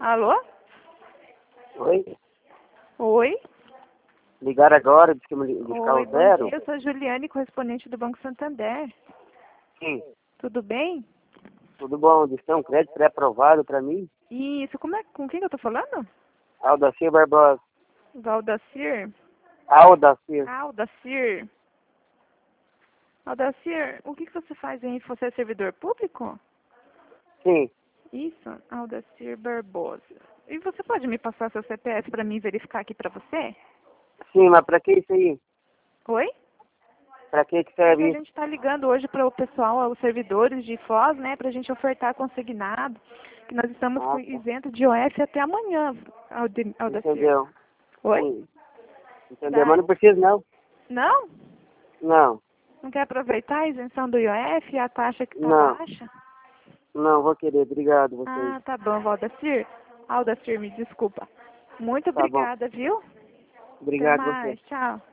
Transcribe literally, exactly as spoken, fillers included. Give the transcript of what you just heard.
Alô? Oi? Oi? Ligaram agora, disse que me li- buscar Oi, o bom zero? dia. Eu sou a Juliane, correspondente do Banco Santander. Sim. Tudo bem? Tudo bom? Disse que é um crédito pré-aprovado para mim? Isso, como é, com quem que eu tô falando? Aldacir Barbosa. Valdacir? Aldacir. Aldacir. Aldacir, o que que você faz aí? Você é servidor público? Sim. Isso, Aldacir Barbosa. E você pode me passar seu C P F para mim verificar aqui para você? Sim, mas para que isso aí? Oi? Para que que É que a serve isso? gente está ligando hoje para o pessoal, aos servidores de Foz, né, para a gente ofertar consignado, que nós estamos com Ah, tá. isento de O F até amanhã, Alde- Aldacir. Entendeu? Oi? Sim. Entendeu? Tá. Mas não precisa não. Não? Não. Não quer aproveitar a isenção do I O F e a taxa que está Não. baixa? Não, vou querer. Obrigado, vocês. Ah, tá bom, Valdacir. Aldacir, me desculpa. Muito Tá bom. obrigada, viu? Até Obrigado, você. mais, tchau.